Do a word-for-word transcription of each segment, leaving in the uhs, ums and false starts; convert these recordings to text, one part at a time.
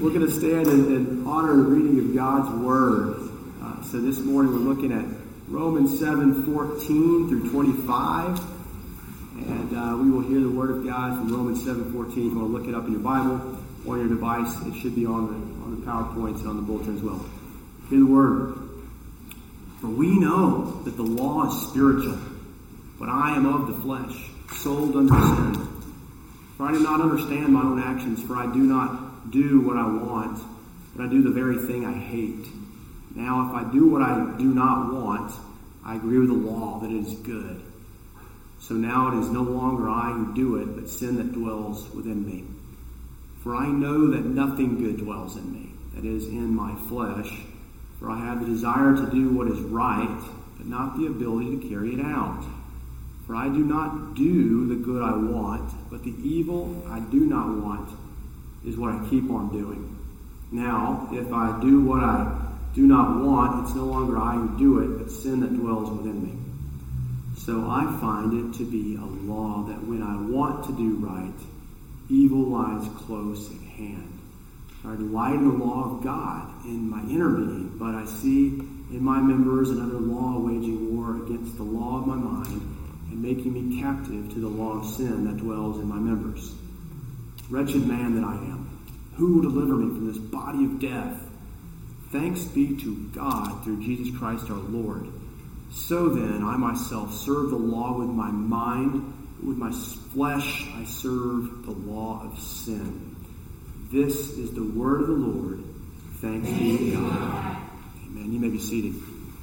We're going to stand in, in honor of the reading of God's Word. Uh, so this morning we're looking at Romans seven fourteen through twenty-five. And uh, we will hear the Word of God from Romans seven fourteen. If you want to look it up in your Bible or your device, it should be on the, on the PowerPoints and on the bulletin as well. Hear the Word. For we know that the law is spiritual, but I am of the flesh, sold under sin. For I do not understand my own actions, for I do not do what I want, but I do the very thing I hate. Now, if I do what I do not want, I agree with the law that it is good. So now it is no longer I who do it, but sin that dwells within me. For I know that nothing good dwells in me, that is, in my flesh. For I have the desire to do what is right, but not the ability to carry it out. For I do not do the good I want, but the evil I do not want is what I keep on doing. Now, if I do what I do not want, it's no longer I who do it, but sin that dwells within me. So I find it to be a law that when I want to do right, evil lies close at hand. I delight in the law of God in my inner being, but I see in my members another law waging war against the law of my mind and making me captive to the law of sin that dwells in my members. Wretched man that I am, who will deliver me from this body of death? Thanks be to God through Jesus Christ our Lord. So then, I myself serve the law with my mind, but with my flesh I serve the law of sin. This is the word of the Lord. Thanks be to God. Amen. You may be seated.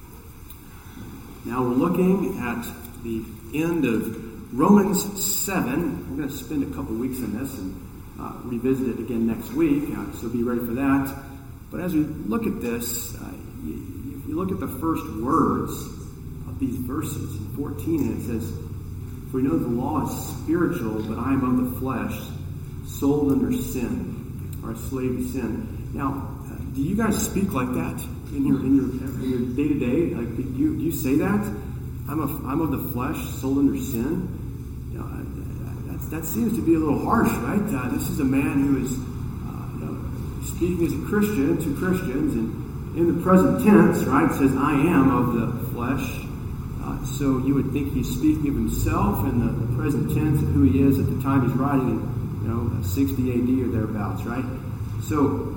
Now we're looking at the end of Romans seven. We're going to spend a couple weeks in this and uh, revisit it again next week, uh, so be ready for that. But as we look at this, uh, you, you look at the first words of these verses. In fourteen, and it says, for we know the law is spiritual, but I am of the flesh, sold under sin, or a slave to sin. Now, uh, do you guys speak like that in your in your in your day to day? Like, do you do you say that? I'm a I'm of the flesh, sold under sin. You know, that that seems to be a little harsh, right? Uh, this is a man who is uh, you know, speaking as a Christian to Christians, and in the present tense, right? It says, "I am of the flesh." Uh, so you would think he's speaking of himself in the present tense of who he is at the time he's writing, in, you know, sixty A D or thereabouts, right? So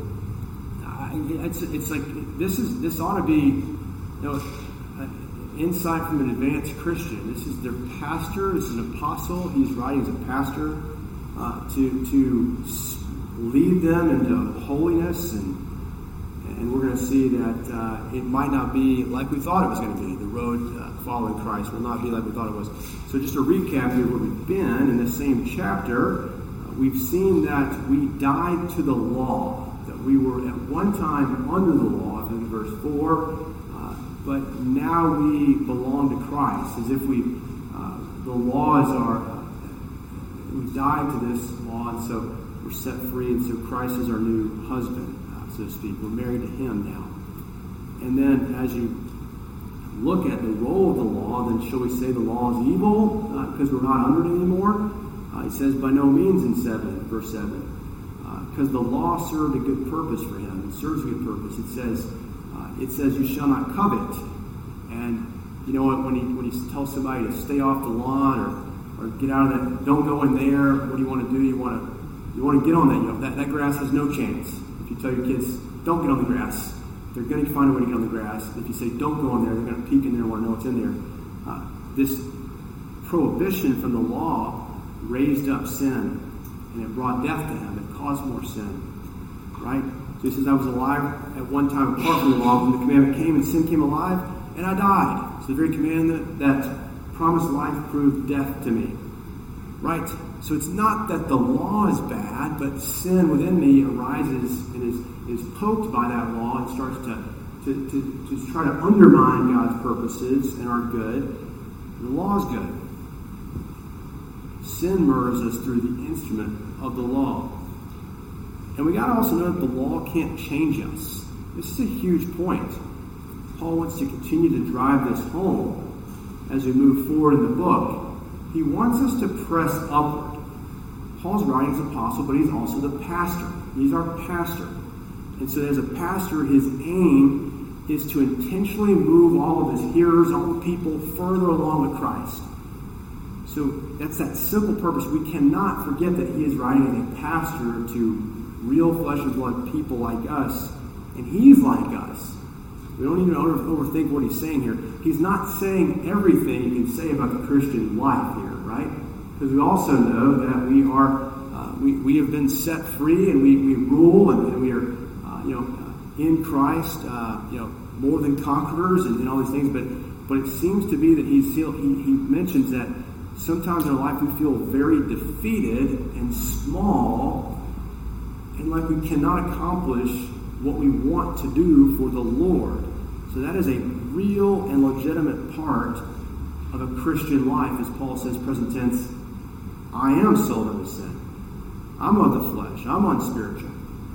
uh, it's it's like this is this ought to be, you know, insight from an advanced Christian. This is their pastor. This is an apostle. He's writing as a pastor uh, to to lead them into holiness, and and we're going to see that uh, it might not be like we thought it was going to be. The road uh, following Christ will not be like we thought it was. So just to recap here where we've been in this same chapter, uh, we've seen that we died to the law, that we were at one time under the law, I think in verse four. But now we belong to Christ, as if we, uh, the laws are, uh, we died to this law, and so we're set free, and so Christ is our new husband, uh, so to speak. We're married to him now. And then as you look at the role of the law, then shall we say the law is evil uh, because we're not under it anymore? Uh, he says, by no means in seven, verse seven, because uh, the law served a good purpose for him. It serves a good purpose. It says, It says, you shall not covet. And you know what, when he when he tells somebody to stay off the lawn or, or get out of that, don't go in there, what do you want to do? You want to you want to get on that. You know, that, that grass has no chance. If you tell your kids, don't get on the grass, they're going to find a way to get on the grass. If you say, don't go in there, they're going to peek in there and want to know what's in there. Uh, this prohibition from the law raised up sin, and it brought death to him. It caused more sin. Right? So he says, I was alive at one time apart from the law when the commandment came, and sin came alive, and I died. So the very commandment that promised life proved death to me. Right? So it's not that the law is bad, but sin within me arises and is, is poked by that law and starts to, to, to, to try to undermine God's purposes and our good. And the law is good. Sin murders us through the instrument of the law. And we got to also know that the law can't change us. This is a huge point. Paul wants to continue to drive this home as we move forward in the book. He wants us to press upward. Paul's writing as apostle, but he's also the pastor. He's our pastor. And so as a pastor, his aim is to intentionally move all of his hearers, all the people, further along with Christ. So that's that simple purpose. We cannot forget that he is writing as a pastor to real flesh and blood people like us, and he's like us. We don't even over, overthink what he's saying here. He's not saying everything you can say about the Christian life here, right? Because we also know that we are, uh, we, we have been set free, and we, we rule, and, and we are, uh, you know, in Christ, uh, you know, more than conquerors, and, and all these things. But but it seems to be that he's, he he mentions that sometimes in our life we feel very defeated and small, and like we cannot accomplish what we want to do for the Lord. So that is a real and legitimate part of a Christian life, as Paul says, present tense, I am sold unto sin. I'm of the flesh. I'm unspiritual.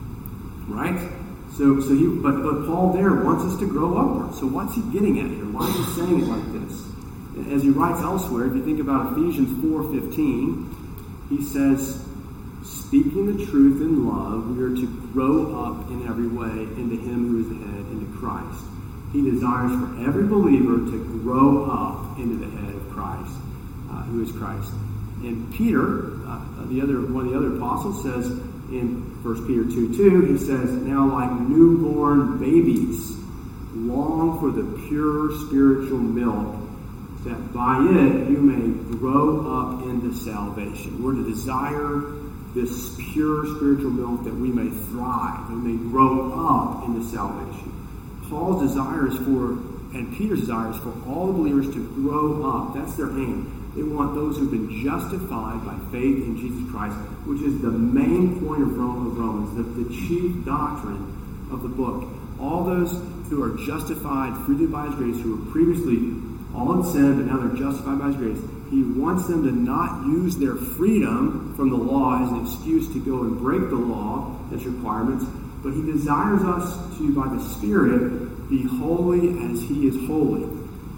Right? So, so he, but, but Paul there wants us to grow upward. So what's he getting at here? Why is he saying it like this? As he writes elsewhere, if you think about Ephesians four fifteen, he says, speaking the truth in love, we are to grow up in every way into him who is the head, into Christ. He desires for every believer to grow up into the head of Christ, uh, who is Christ. And Peter, uh, the other one of the other apostles, says in First Peter two two, he says, now like newborn babies, long for the pure spiritual milk, that by it you may grow up into salvation. We're to desire this pure spiritual milk that we may thrive, we may grow up into salvation. Paul's desire is for, and Peter's desire is for all the believers to grow up. That's their aim. They want those who've been justified by faith in Jesus Christ, which is the main point of Romans, the, the chief doctrine of the book. All those who are justified freely by his grace, who were previously all in sin, but now they're justified by his grace, he wants them to not use their freedom from the law as an excuse to go and break the law, its requirements, but he desires us to, by the Spirit, be holy as he is holy.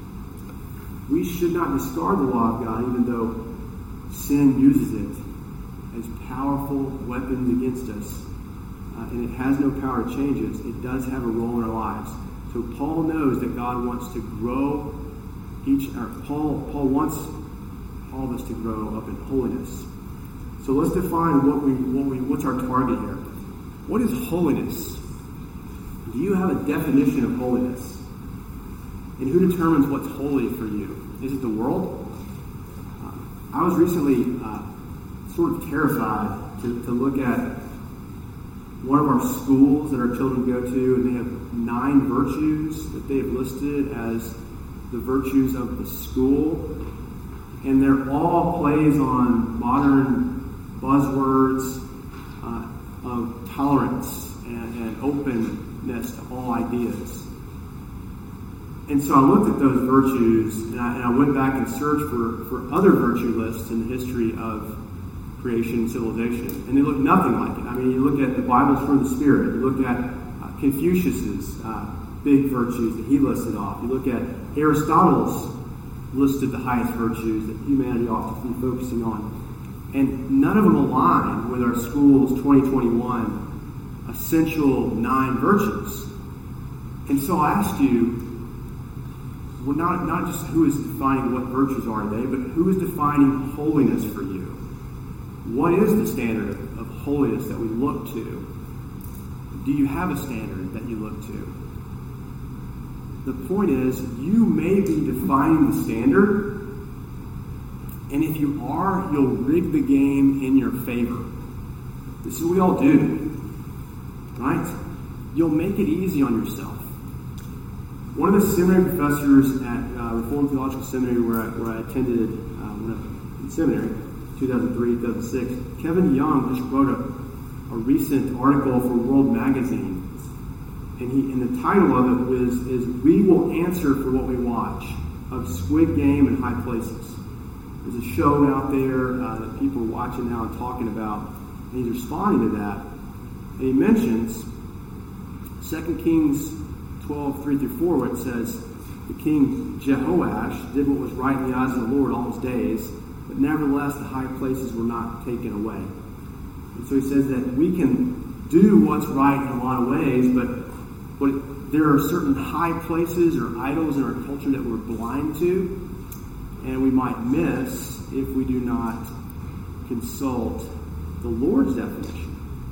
We should not discard the law of God, even though sin uses it as powerful weapons against us, uh, and it has no power to change us. It does have a role in our lives. So Paul knows that God wants to grow each. Or Paul Paul wants all of us to grow up in holiness. So let's define what we what we what's our target here. What is holiness? Do you have a definition of holiness? And who determines what's holy for you? Is it the world? Uh, I was recently uh, sort of terrified to, to look at one of our schools that our children go to, and they have nine virtues that they have listed as the virtues of the school. And they're all plays on modern buzzwords uh, of tolerance and, and openness to all ideas. And so I looked at those virtues, and I, and I went back and searched for, for other virtue lists in the history of creation and civilization, and they look nothing like it. I mean, you look at the Bible's fruit of the Spirit, you look at uh, Confucius's uh, big virtues that he listed off, you look at Aristotle's listed the highest virtues that humanity ought to be focusing on, and none of them align with our school's twenty twenty-one essential nine virtues. And so I asked you, well, not, not just who is defining what virtues are they, but who is defining holiness for you? What is the standard of, of holiness that we look to? Do you have a standard that you look to? The point is, you may be defining the standard, and if you are, you'll rig the game in your favor. This is what we all do, right? You'll make it easy on yourself. One of the seminary professors at uh, Reformed Theological Seminary, where I, where I attended uh, when I, in seminary, two thousand three, two thousand six, Kevin Young just wrote a, a recent article for World Magazine, and he and the title of it was is "We Will Answer for What We Watch" of Squid Game and High Places. There's a show out there uh, that people are watching now and talking about, and he's responding to that, and he mentions Second Kings twelve, three through four, where it says, the king Jehoash did what was right in the eyes of the Lord all his days, but nevertheless the high places were not taken away. And so he says that we can do what's right in a lot of ways, but what, there are certain high places or idols in our culture that we're blind to, and we might miss if we do not consult the Lord's definition.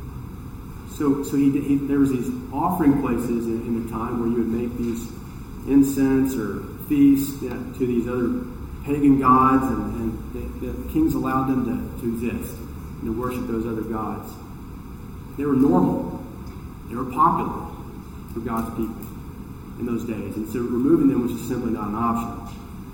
So, so he, he, there was these offering places in, in the time where you would make these incense or feasts you know, to these other pagan gods, and, and the, the kings allowed them to, to exist and to worship those other gods. They were normal. They were popular for God's people in those days. And so removing them was just simply not an option.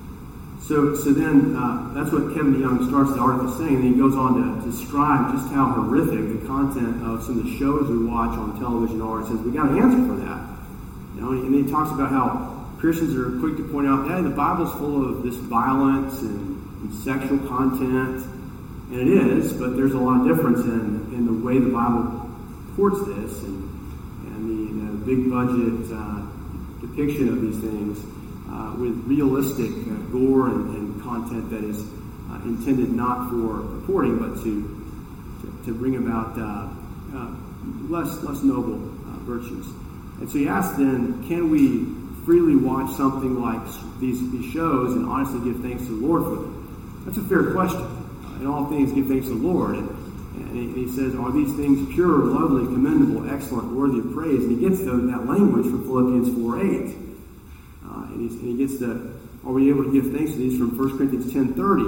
So so then uh, that's what Kevin DeYoung starts the article saying, and he goes on to describe just how horrific the content of some of the shows we watch on television are. He says, we got an answer for that. You know, and then he talks about how Christians are quick to point out, hey, the Bible's full of this violence and, and sexual content, and it is, but there's a lot of difference in, in the way the Bible reports this, and, and the, the big budget uh, depiction of these things uh, with realistic uh, gore and, and content that is uh, intended not for reporting, but to to, to bring about uh, uh, less less noble uh, virtues. And so he asked then, can we freely watch something like these, these shows and honestly give thanks to the Lord for them? That's a fair question. Uh, in all things, give thanks to the Lord. And, and he, he says, are these things pure, lovely, commendable, excellent, worthy of praise? And he gets to that language from Philippians four eight. Uh, and, and he gets to, are we able to give thanks to these from First Corinthians ten thirty?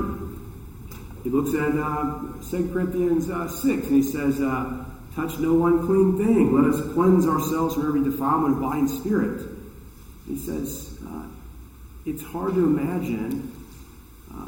He looks at uh, Second Corinthians uh, six, and he says, uh, touch no unclean thing. Let us cleanse ourselves from every defilement of body and spirit. He says, uh, it's hard to imagine uh,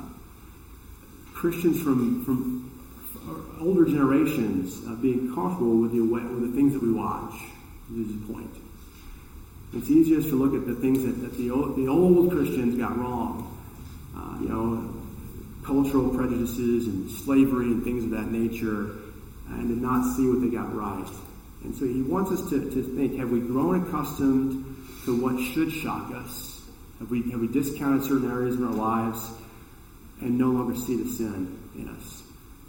Christians from, from older generations uh, being comfortable with the, with the things that we watch. This is the point. It's easiest to look at the things that, that the, old, the old Christians got wrong. Uh, you know, cultural prejudices and slavery and things of that nature, and to not see what they got right. And so he wants us to, to think, have we grown accustomed to what should shock us? Have we, have we discounted certain areas in our lives and no longer see the sin in us?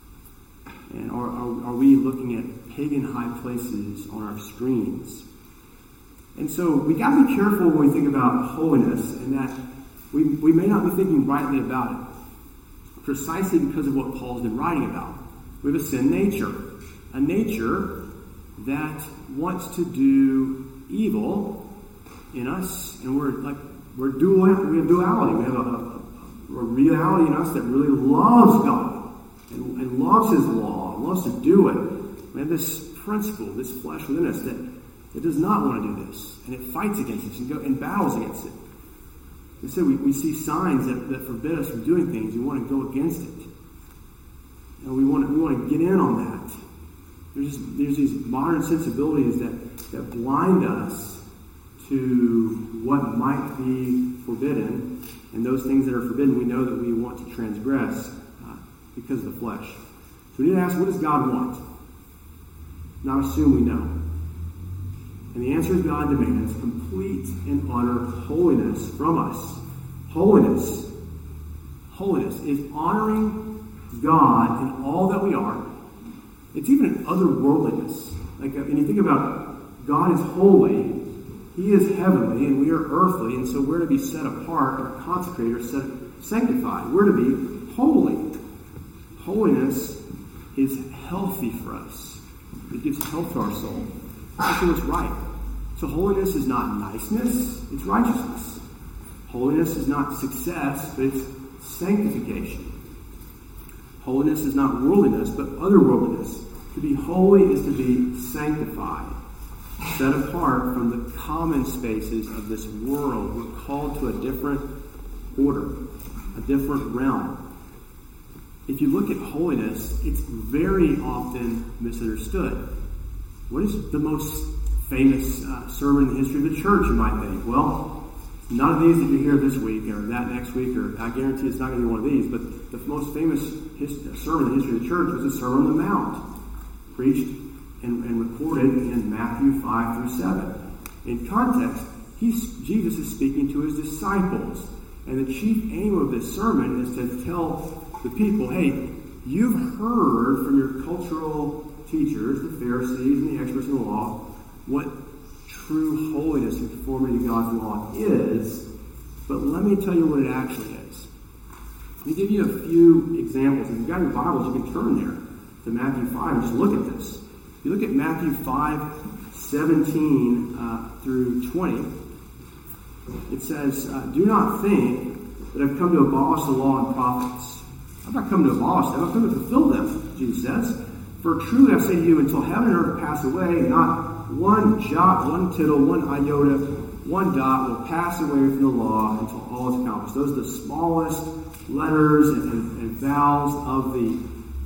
And are, are, are we looking at pagan high places on our screens? And so we got to be careful when we think about holiness, and that we, we may not be thinking rightly about it, precisely because of what Paul's been writing about. We have a sin nature, a nature that wants to do evil in us, and we're like we're dual. We have duality. We have a, a, a reality in us that really loves God and, and loves His law and loves to do it. We have this principle, this flesh within us that. It does not want to do this, and it fights against it and, go, and battles against it. And so we, we see signs that, that forbid us from doing things. We want to go against it. And we want to, we want to get in on that. There's, just, there's these modern sensibilities that, that blind us to what might be forbidden, and those things that are forbidden we know that we want to transgress uh, because of the flesh. So we need to ask, what does God want? Not assume we know. And the answer is God demands complete and utter holiness from us. Holiness. Holiness is honoring God in all that we are. It's even an otherworldliness. Like, and you think about God is holy, He is heavenly, and we are earthly, and so we're to be set apart or consecrated or set, sanctified. We're to be holy. Holiness is healthy for us. It gives health to our soul. That's what's right. So holiness is not niceness, it's righteousness. Holiness is not success, but it's sanctification. Holiness is not worldliness, but otherworldliness. To be holy is to be sanctified, set apart from the common spaces of this world. We're called to a different order, a different realm. If you look at holiness, it's very often misunderstood. What is the most famous uh, sermon in the history of the church, you might think? Well, none of these that you hear this week or that next week, or I guarantee it's not going to be one of these, but the most famous his- sermon in the history of the church was the Sermon on the Mount, preached and, and recorded in Matthew five through seven. In context, he's, Jesus is speaking to his disciples, and the chief aim of this sermon is to tell the people, hey, you've heard from your cultural teachers, the Pharisees and the experts in the law, what true holiness and conformity to God's law is, but let me tell you what it actually is. Let me give you a few examples. If you've got your Bibles, you can turn there to Matthew five and just look at this. If you look at Matthew five, seventeen uh, through twenty, it says, uh, do not think that I've come to abolish the law and prophets. I've not come to abolish them, I've come to fulfill them, Jesus says. For truly I say to you, until heaven and earth pass away, not one jot, one tittle, one iota, one dot will pass away from the law until all is accomplished. Those are the smallest letters and, and, and vowels of the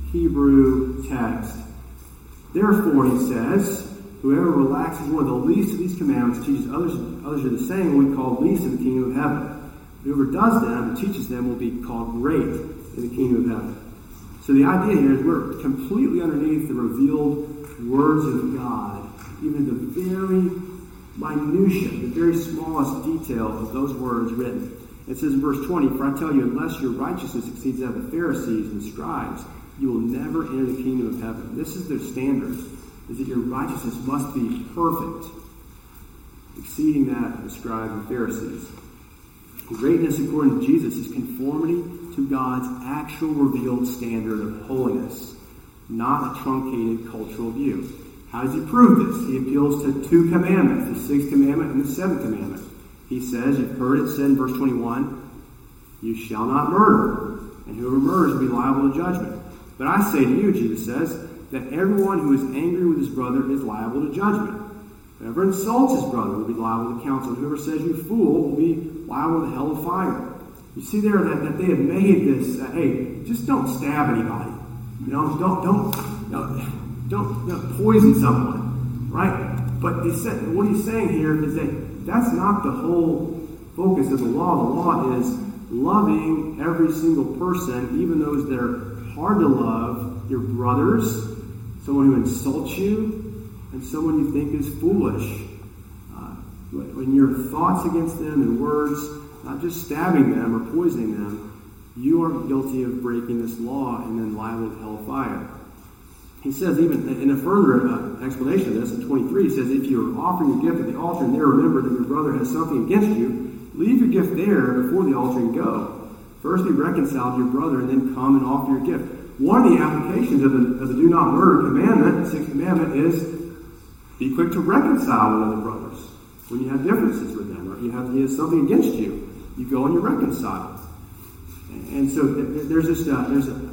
Hebrew text. Therefore, he says, whoever relaxes one of the least of these commandments, teaches others, others are the same, will be called least in the kingdom of heaven. Whoever does them and teaches them will be called great in the kingdom of heaven. So the idea here is we're completely underneath the revealed words of God, even the very minutiae, the very smallest detail of those words written. It says in verse twenty, for I tell you, unless your righteousness exceeds that of the Pharisees and scribes, you will never enter the kingdom of heaven. This is their standard, is that your righteousness must be perfect, exceeding that of the scribes and Pharisees. Greatness, according to Jesus, is conformity to God's actual revealed standard of holiness, not a truncated cultural view. How does he prove this? He appeals to two commandments, the sixth commandment and the seventh commandment. He says, you've heard it said in verse twenty-one, you shall not murder, and whoever murders will be liable to judgment. But I say to you, Jesus says, that everyone who is angry with his brother is liable to judgment. Whoever insults his brother will be liable to counsel. Whoever says you fool will be liable to hell of fire. You see there that, that they have made this, uh, hey, just don't stab anybody. You know, don't don't you know, don't, don't poison someone, right? But he said, what he's saying here is that that's not the whole focus of the law. The law is loving every single person, even those that are hard to love, your brothers, someone who insults you, and someone you think is foolish. Uh, when your thoughts against them and words, not just stabbing them or poisoning them, you are guilty of breaking this law and then liable to hellfire. He says, even in a further uh, explanation of this, in twenty-three, he says, if you are offering your gift at the altar and there remember that your brother has something against you, leave your gift there before the altar and go. First be reconciled to your brother and then come and offer your gift. One of the applications of the, of the do not murder commandment, the sixth commandment, is be quick to reconcile with other brothers. When you have differences with them, or you have he has something against you, you go and you reconcile. And so there's just uh, there's a,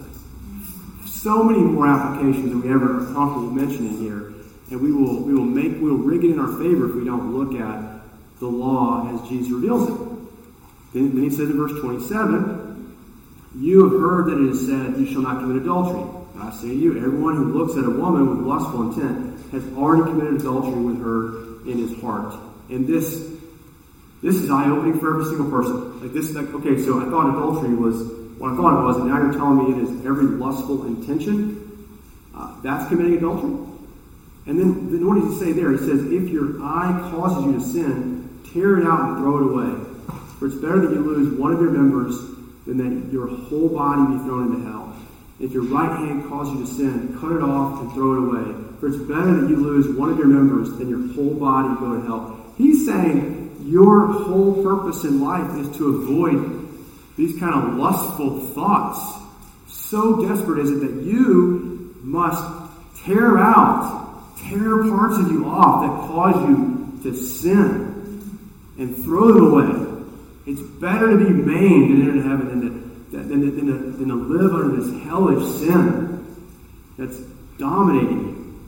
so many more applications than we ever are comfortable mentioning here, and we will we will make we will rig it in our favor if we don't look at the law as Jesus reveals it. Then, then he says in verse twenty-seven, "You have heard that it is said, you shall not commit adultery. But I say to you, everyone who looks at a woman with lustful intent has already committed adultery with her in his heart." And this this is eye-opening for every single person. Like this, like okay, so I thought adultery was what I thought it was, and now you're telling me it is every lustful intention. Uh, that's committing adultery. And then, then what does he say there? He says, if your eye causes you to sin, tear it out and throw it away. For it's better that you lose one of your members than that your whole body be thrown into hell. If your right hand causes you to sin, cut it off and throw it away. For it's better that you lose one of your members than your whole body go to hell. He's saying your whole purpose in life is to avoid these kind of lustful thoughts. So desperate is it that you must tear out, tear parts of you off that cause you to sin and throw them away. It's better to be maimed and enter into heaven than to, than, to, than, to, than to live under this hellish sin that's dominating you.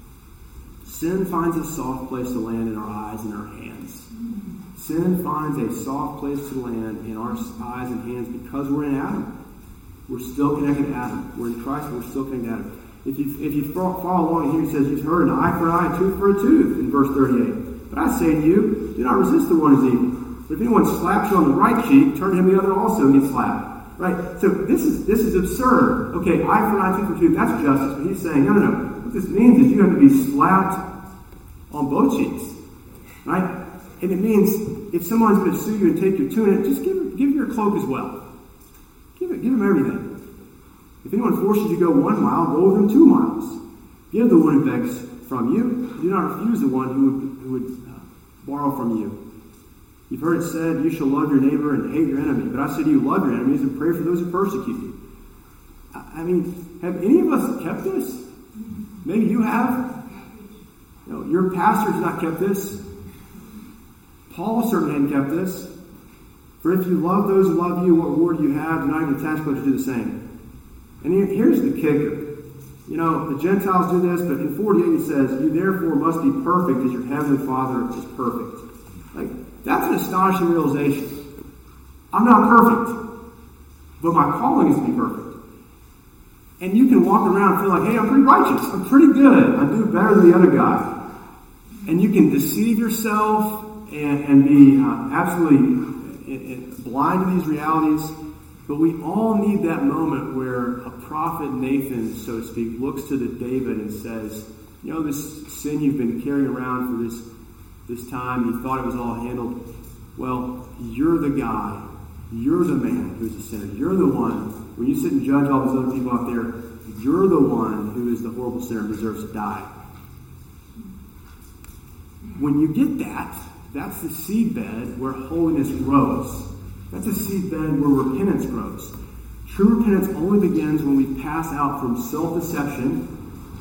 Sin finds a soft place to land in our eyes and our hands. Sin finds a soft place to land in our eyes and hands because we're in Adam. We're still connected to Adam. We're in Christ, but we're still connected to Adam. If you if you follow along here, he says, you've heard an eye for an eye, a tooth for a tooth, in verse thirty-eight. But I say to you, do not resist the one who's evil. But if anyone slaps you on the right cheek, turn to him the other also and get slapped. Right? So this is this is absurd. Okay, eye for an eye, tooth for a tooth, that's justice. But he's saying, no, no, no. What this means is you have to be slapped on both cheeks. Right? And it means if someone's going to sue you and take your tunic, just give give your cloak as well. Give it, give them everything. If anyone forces you to go one mile, go with them two miles. Give the one who begs from you. Do not refuse the one who would, who would uh, borrow from you. You've heard it said, you shall love your neighbor and hate your enemy. But I say to you, love your enemies and pray for those who persecute you. I, I mean, have any of us kept this? Maybe you have. You know, your pastor has not kept this. Paul certainly hadn't kept this. For if you love those who love you, what reward do you have? Do not even tax collectors do the same. And here, here's the kicker. You know, the Gentiles do this, but in forty-eight it says, you therefore must be perfect as your heavenly Father is perfect. Like, that's an astonishing realization. I'm not perfect, but my calling is to be perfect. And you can walk around and feel like, hey, I'm pretty righteous. I'm pretty good. I do better than the other guy. And you can deceive yourself and, and be uh, absolutely blind to these realities. But we all need that moment where a prophet, Nathan, so to speak, looks to the David and says, you know, this sin you've been carrying around for this, this time, you thought it was all handled. Well, you're the guy. You're the man who's a sinner. You're the one. When you sit and judge all those other people out there, you're the one who is the horrible sinner and deserves to die. When you get that, that's the seedbed where holiness grows. That's a seedbed where repentance grows. True repentance only begins when we pass out from self-deception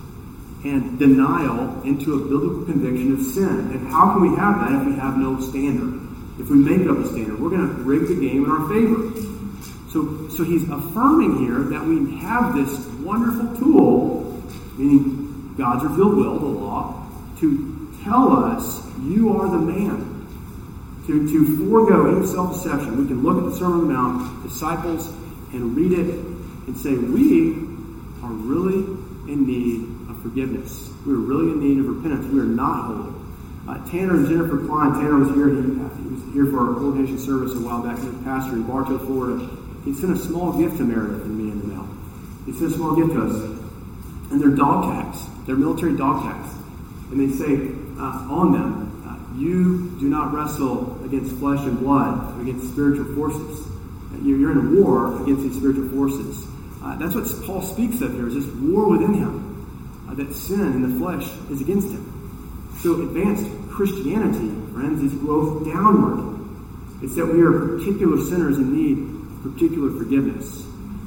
and denial into a biblical conviction of sin. And how can we have that if we have no standard? If we make up a standard, we're going to rig the game in our favor. So, so he's affirming here that we have this wonderful tool, meaning God's revealed will, the law, to tell us you are the man. To, to forego any self-deception. We can look at the Sermon on the Mount, disciples, and read it and say, we are really in need of forgiveness. We are really in need of repentance. We are not holy. Uh, Tanner and Jennifer Klein, Tanner was here. He, he was here for our ordination service a while back. He was a pastor in Bartow, Florida. He sent a small gift to Meredith and me in the mail. He sent a small gift to us. And they're dog tags. They're military dog tags. And they say uh, on them, you do not wrestle against flesh and blood, but against spiritual forces. You're in a war against these spiritual forces. Uh, that's what Paul speaks of here, is this war within him. Uh, that sin in the flesh is against him. So advanced Christianity, friends, is growth downward. It's that we are particular sinners in need of particular forgiveness.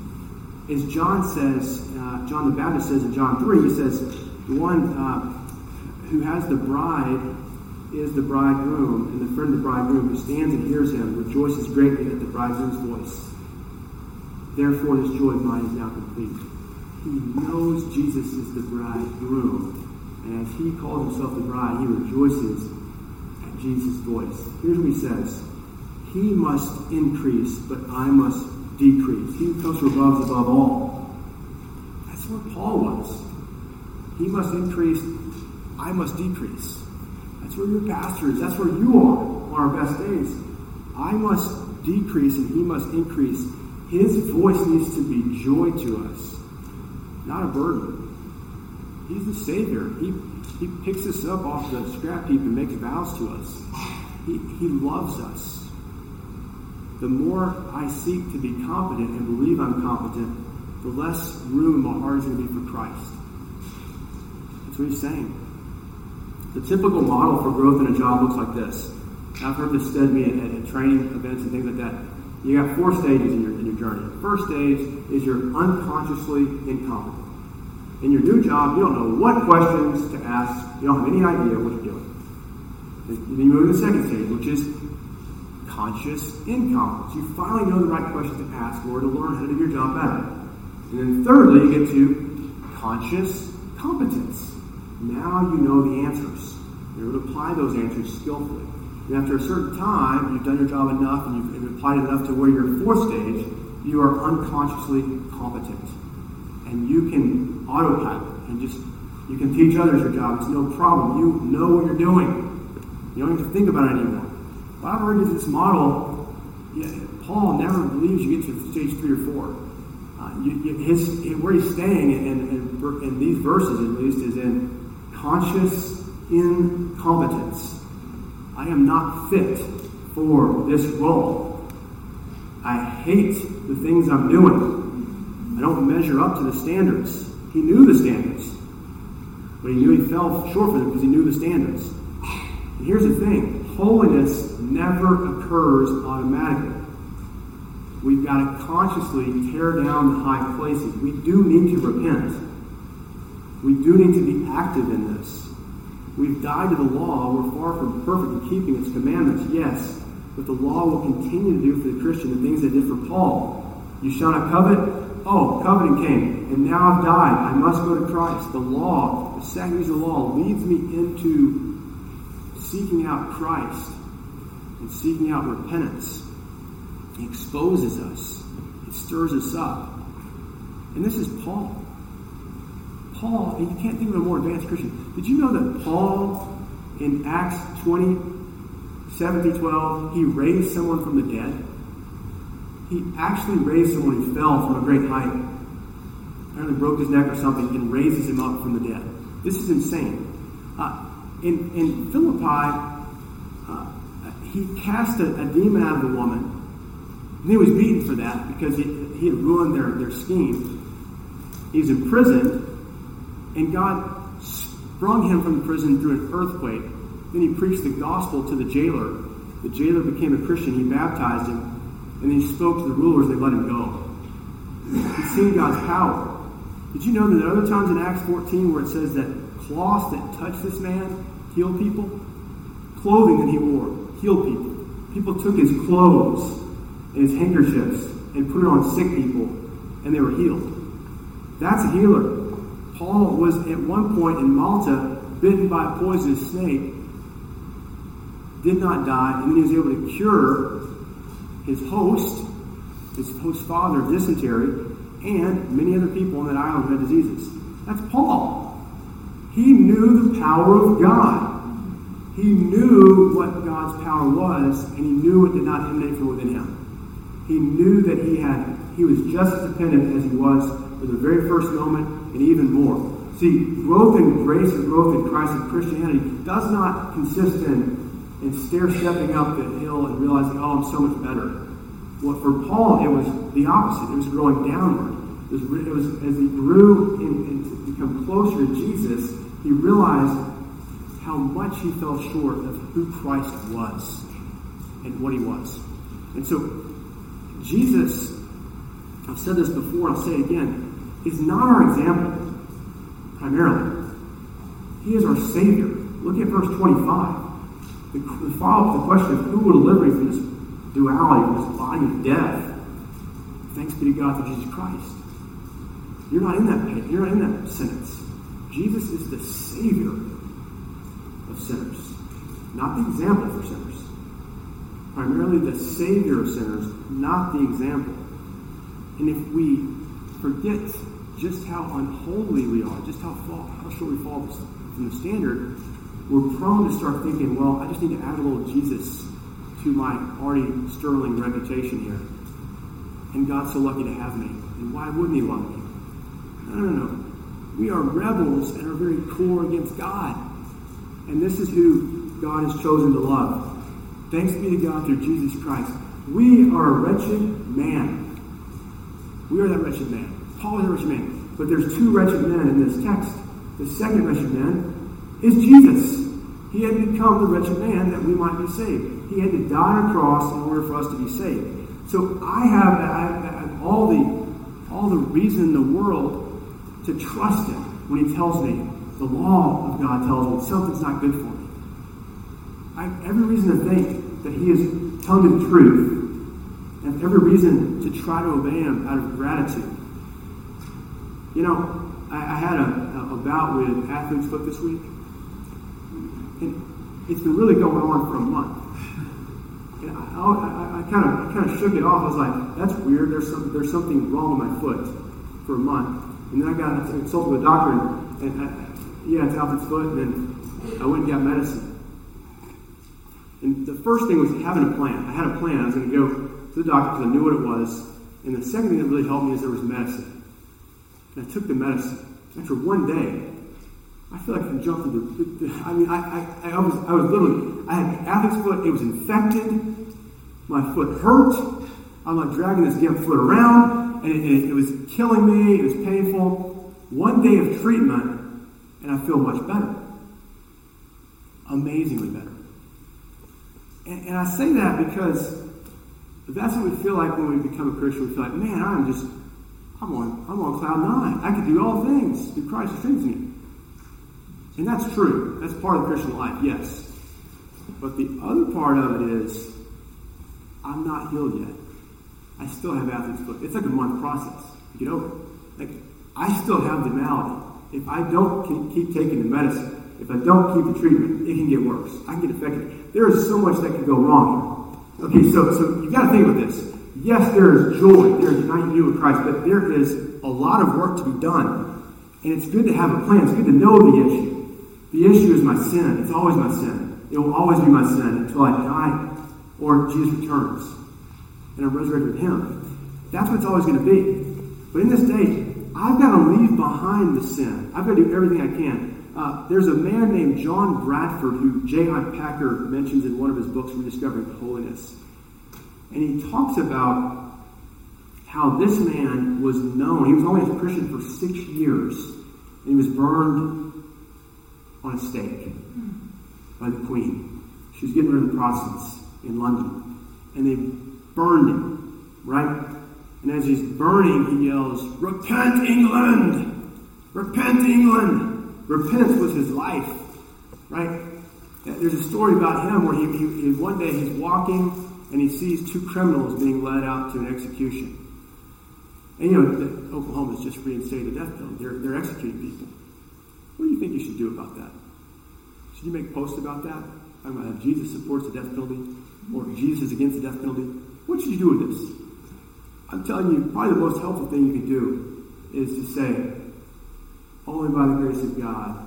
As John says, uh, John the Baptist says in John three, he says, the one uh, who has the bride is the bridegroom, and the friend of the bridegroom who stands and hears him rejoices greatly at the bridegroom's voice. Therefore, this joy of mine is now complete. He knows Jesus is the bridegroom, and as he calls himself the bride, he rejoices at Jesus' voice. Here's what he says. He must increase, but I must decrease. He who comes from above is above all. That's where Paul was. He must increase, I must decrease. That's where your pastor is. That's where you are on our best days. I must decrease and he must increase. His voice needs to be joy to us, not a burden. He's the Savior. He, he picks us up off the scrap heap and makes vows to us. He, he loves us. The more I seek to be competent and believe I'm competent, the less room my heart is going to be for Christ. That's what he's saying. The typical model for growth in a job looks like this. I've heard this said to me at, at training events and things like that. You got four stages in your, in your journey. The first stage is you're unconsciously incompetent. In your new job, you don't know what questions to ask. You don't have any idea what you're doing. Then you move to the second stage, which is conscious incompetence. You finally know the right questions to ask in order to learn how to do your job better. And then thirdly, you get to conscious competence. Now you know the answers. You're able to apply those answers skillfully. And after a certain time, you've done your job enough and you've, you've applied it enough to where you're in fourth stage, you are unconsciously competent. And you can autopilot and just, you can teach others your job. It's no problem. You know what you're doing. You don't have to think about it anymore. But I've heard this model, yeah, Paul never believes you get to stage three or four. Uh, you, you, his, where he's staying in, in, in these verses, at least, is in conscious incompetence. I am not fit for this role. I hate the things I'm doing. I don't measure up to the standards. He knew the standards. But he knew he fell short for them because he knew the standards. And here's the thing. Holiness never occurs automatically. We've got to consciously tear down the high places. We do need to repent. We do need to be active in this. We've died to the law. We're far from perfect in keeping its commandments, yes. But the law will continue to do for the Christian the things it did for Paul. You shall not covet. Oh, coveting came. And now I've died. I must go to Christ. The law, the sacrifice of the law, leads me into seeking out Christ and seeking out repentance. It exposes us. It stirs us up. And this is Paul. Paul, and you can't think of a more advanced Christian. Did you know that Paul, in Acts twenty, seven through twelve, he raised someone from the dead? He actually raised someone who fell from a great height. Apparently broke his neck or something and raises him up from the dead. This is insane. Uh, in, in Philippi, uh, he cast a, a demon out of the woman. And he was beaten for that because he, he had ruined their, their scheme. He's imprisoned. And God sprung him from the prison through an earthquake. Then he preached the gospel to the jailer. The jailer became a Christian. He baptized him. And then he spoke to the rulers. They let him go. He's seen God's power. Did you know that there are other times in Acts fourteen where it says that cloths that touched this man healed people? Clothing that he wore healed people. People took his clothes and his handkerchiefs and put it on sick people, and they were healed. That's a healer. Paul was at one point in Malta bitten by a poisonous snake, did not die, and then he was able to cure his host, his host father of dysentery, and many other people on that island who had diseases. That's Paul. He knew the power of God. He knew what God's power was, and he knew it did not emanate from within him. He knew that he had he was just as dependent as he was for the very first moment, and even more. See, growth in grace and growth in Christ and Christianity does not consist in, in stair-stepping up the hill and realizing, oh, I'm so much better. Well, for Paul, it was the opposite. It was growing downward. It was, it was as he grew in, in to become closer to Jesus, he realized how much he fell short of who Christ was and what he was. And so, Jesus, I've said this before, I'll say it again, is not our example, primarily. He is our Savior. Look at verse twenty-five. The, the follow-up, the question of who will deliver you from this duality, from this body of death. Thanks be to God through Jesus Christ. You're not in that pit. You're not in that sentence. Jesus is the Savior of sinners, not the example for sinners. Primarily the Savior of sinners, not the example. And if we forget just how unholy we are, just how fall, how short we fall from the standard, we're prone to start thinking, well, I just need to add a little Jesus to my already sterling reputation here. And God's so lucky to have me. And why wouldn't he love me? No, no, no. We are rebels at our very core against God. And this is who God has chosen to love. Thanks be to God through Jesus Christ. We are a wretched man. We are that wretched man. Paul is a wretched man. But there's two wretched men in this text. The second wretched man is Jesus. He had become the wretched man that we might be saved. He had to die on a cross in order for us to be saved. So I have, I have all the all the reason in the world to trust him when he tells me, the law of God tells me something's not good for me. I have every reason to think that he is telling the truth. I have every reason to try to obey him out of gratitude. You know, I, I had a, a bout with athlete's foot this week. And it's been really going on for a month. And I, I, I kind of I kind of shook it off. I was like, that's weird. There's some there's something wrong with my foot for a month. And then I got consulted with a doctor, and, and I, yeah, it's athlete's foot. And then I went and got medicine. And the first thing was having a plan. I had a plan. I was going to go to the doctor because I knew what it was. And the second thing that really helped me is there was medicine. And I took the medicine. After one day, I feel like I jumped into the, the I mean, I, I, I was, I was literally, I had athlete's foot. It was infected. My foot hurt. I'm like dragging this damn foot around, and it, it, it was killing me. It was painful. One day of treatment, and I feel much better. Amazingly better. And, and I say that because that's what we feel like when we become a Christian. We feel like, man, I'm just, I'm on, I'm on cloud nine. I can do all things through Christ who strengthens me. And that's true. That's part of the Christian life, yes. But the other part of it is, I'm not healed yet. I still have athlete's foot. It's like a month process to get over it. Like, I still have the malady. If I don't keep taking the medicine, if I don't keep the treatment, it can get worse. I can get affected. There is so much that can go wrong here. Okay, so, so you've got to think about this. Yes, there is joy. There is uniting you with Christ, but there is a lot of work to be done. And it's good to have a plan. It's good to know the issue. The issue is my sin. It's always my sin. It will always be my sin until I die or Jesus returns and I'm resurrected with him. That's what it's always going to be. But in this day, I've got to leave behind the sin. I've got to do everything I can. Uh, there's a man named John Bradford who J I Packer mentions in one of his books, Rediscovering Holiness. And he talks about how this man was known. He was only a Christian for six years. And he was burned on a stake by the Queen. She was getting rid of the Protestants in London. And they burned him, right? And as he's burning, he yells, "Repent, England! Repent, England!" Repentance was his life, right? There's a story about him where he, he, he one day he's walking and he sees two criminals being led out to an execution. And you know, the, Oklahoma has just reinstated the death penalty. They're, they're executing people. What do you think you should do about that? Should you make posts about that? Talking about how Jesus supports the death penalty or Jesus is against the death penalty? What should you do with this? I'm telling you, probably the most helpful thing you can do is to say, only by the grace of God,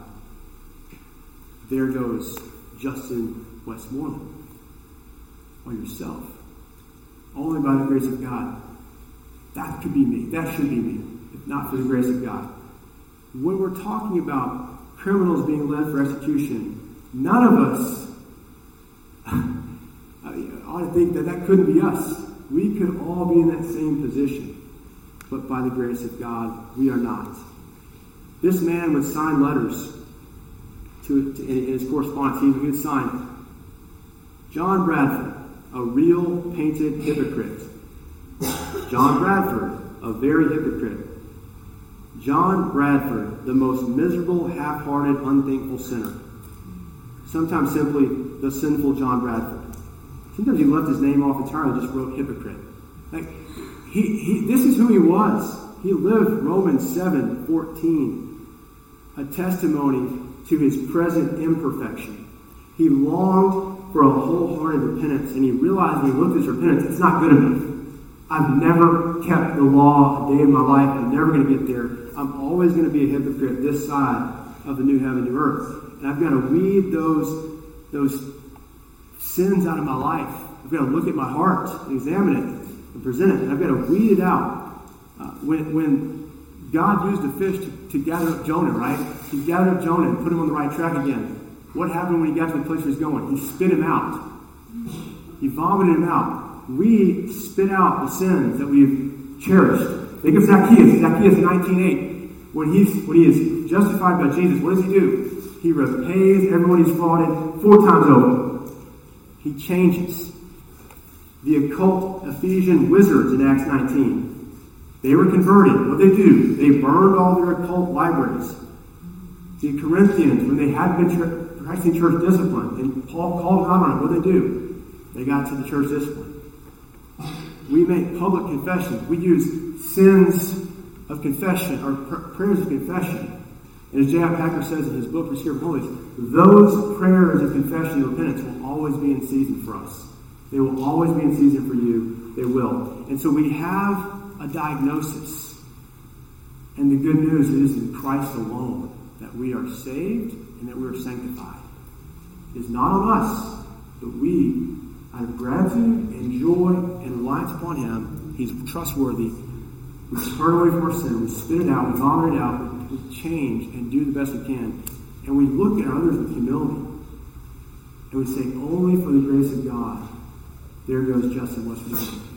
there goes Justin Westmoreland. Or yourself. Only by the grace of God. That could be me. That should be me. If not for the grace of God. When we're talking about criminals being led for execution, none of us ought to think that that couldn't be us. We could all be in that same position. But by the grace of God, we are not. This man would sign letters to, to in his correspondence. He would sign, "John Bradford, a real painted hypocrite. John Bradford, a very hypocrite. John Bradford, the most miserable, half-hearted, unthankful sinner." Sometimes simply, the sinful John Bradford. Sometimes he left his name off entirely, just wrote hypocrite. Like, he, he, this is who he was. He lived Romans seven fourteen, a testimony to his present imperfection. He longed for a wholehearted repentance, and he realized when he looked at his repentance, it's not good enough. I've never kept the law a day of my life. I'm never going to get there. I'm always going to be a hypocrite this side of the new heaven, new earth. And I've got to weed those, those sins out of my life. I've got to look at my heart and examine it and present it. And I've got to weed it out. Uh, when, when God used a fish to, to gather up Jonah, right? He gathered up Jonah and put him on the right track again. What happened when he got to the place where he's going? He spit him out. He vomited him out. We spit out the sins that we've cherished. Think of Zacchaeus. Zacchaeus nineteen eight. When he's when he is justified by Jesus, what does he do? He repays everyone he's frauded four times over. He changes. The occult Ephesian wizards in Acts nineteen. They were converted. What did they do? They burned all their occult libraries. The Corinthians, when they had been practicing church discipline, and Paul called out on it, what did they do? They got to the church discipline. We make public confessions. We use sins of confession, or pr- prayers of confession. And as J I Packer says in his book, Rediscovering Holiness, those prayers of confession and repentance will always be in season for us. They will always be in season for you. They will. And so we have a diagnosis. And the good news is in Christ alone that we are saved and that we are sanctified. It is not on us, but we, out of gratitude and joy and reliance upon Him, He's trustworthy. We turn away from our sin, we spit it out, we vomit it out, we change and do the best we can. And we look at others with humility. And we say, only for the grace of God, there goes Justin Westmoreland.